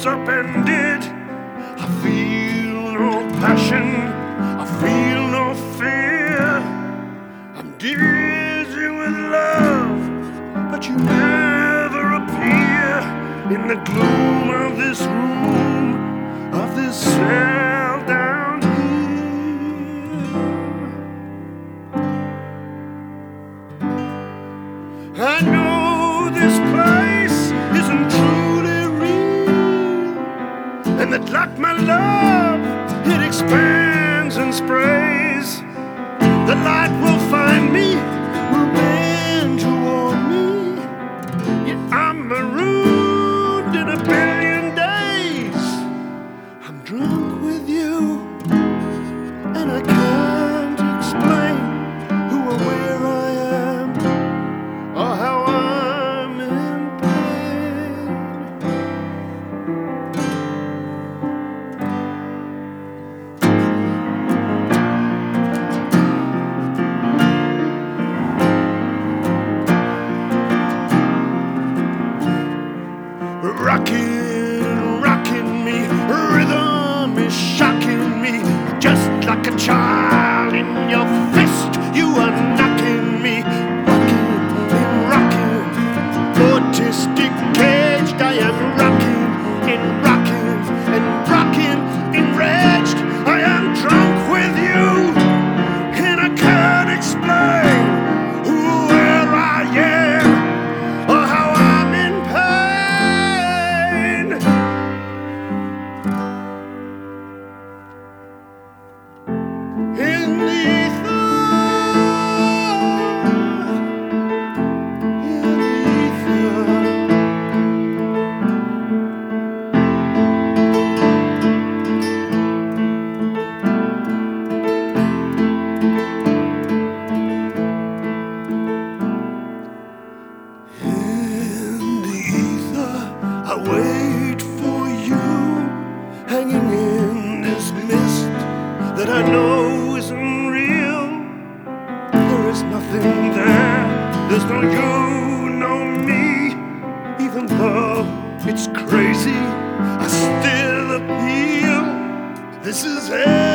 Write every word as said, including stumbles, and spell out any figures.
upended. I feel no passion, I feel no fear. I'm dizzy with love, but you never appear in the gloom of this room, of this cell down here. I know this place isn't truly real, and that like my love, it expands and sprays. The light will find me, will bend toward me. Yet I'm marooned in a billion days. I'm drunk with you, and I can't explain who or where I am, or how I'm in pain. Rockin', rockin' me, rhythm is shocking me. Just like a child in your fist, you are knocking me. Rockin' and rockin', autistic caged. I am rockin' and rockin' and rockin', enraged. I am drunk with you, and I can't explain who or where I am, or how I'm in pain. In the ether, in the ether. In the ether, I wait for you, hanging in this mist that I know isn't real. There is nothing there, there's no you, no me. Even though it's crazy, I still appeal. This is hell.